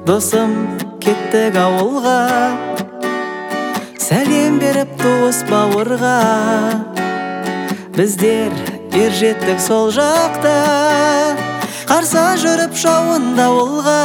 Досым кеттік ауылға, сәлем беріп туыс бауырға. Біздер ер жеттік сол жақта, қарса жүріп жауын дауылға.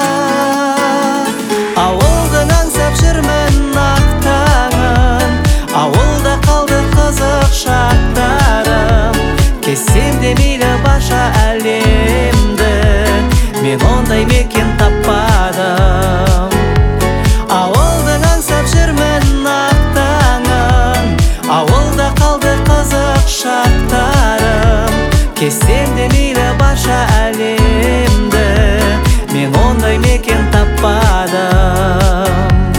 Ауылдың аңсап жүрмін ақ таңын, ауылда қалды қызық шақтарым. Кессем де мейлі барша әлемді, мен ондай мекен таппадым. Ауылдың аңсап жүрмін ақ таңын, ауылда қалды қызық шақтарым. Кессем де мейлі барша әлемді, мен ондай мекен таппадым.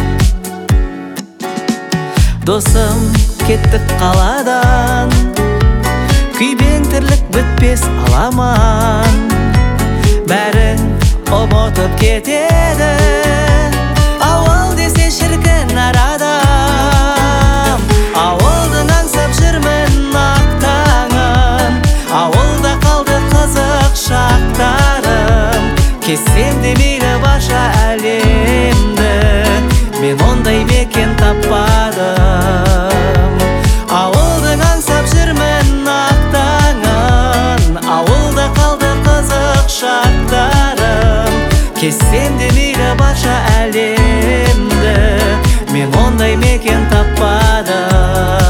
Досым кеттік қаладан, күйбең тірлік бітпес аламан. Бәрін ұмытып кетеді, ауыл десе шіркін әр адам. Ауылдың аңсап жүрмін ақ таңын, ауылда қалды қызық шақтарым. Кессем де мейлі барша әлемді, мен ондай мекен таппадым. Ауылдың аңсап жүрмін ақ таңын, ауылда қалды қызық шақтарым. Кессем де мейлі барша әлемді, мен ондай мекен таппадым.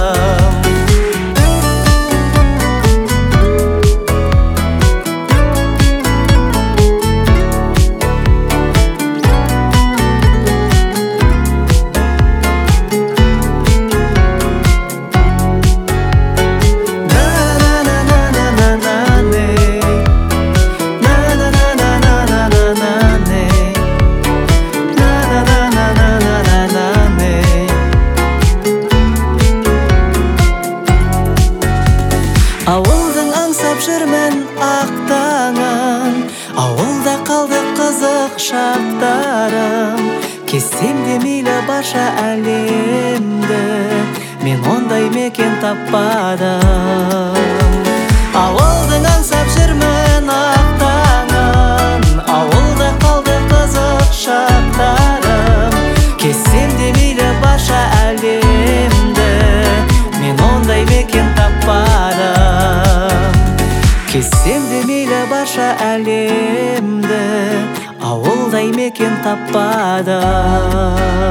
Ауылдың аңсап жүрмін ақ таңын, ауылда қалды қызық шақтарым. Кессем де мейлі барша әлемді, мен ондай мекен таппадым. Ауылдың аңсап жүрмін ақ таңын, ауылда қалды қызық шақтарым. Кессем де мейлі барша әлемді, мен ондай мекен таппадым. Кессем де мейлі барша әлемді, ауылдай мекен таппадым.